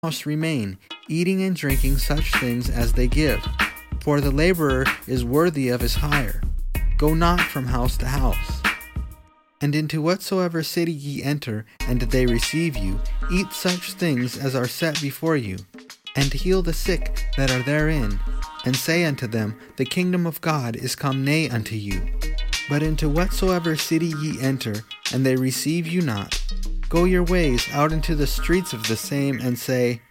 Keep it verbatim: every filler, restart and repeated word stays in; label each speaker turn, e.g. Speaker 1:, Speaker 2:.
Speaker 1: house remain, eating and drinking such things as they give. For the laborer is worthy of his hire. Go not from house to house. And into whatsoever city ye enter, and they receive you, eat such things as are set before you, and heal the sick that are therein, and say unto them, The kingdom of God is come nigh unto you. But into whatsoever city ye enter, and they receive you not, go your ways out into the streets of the same, and say,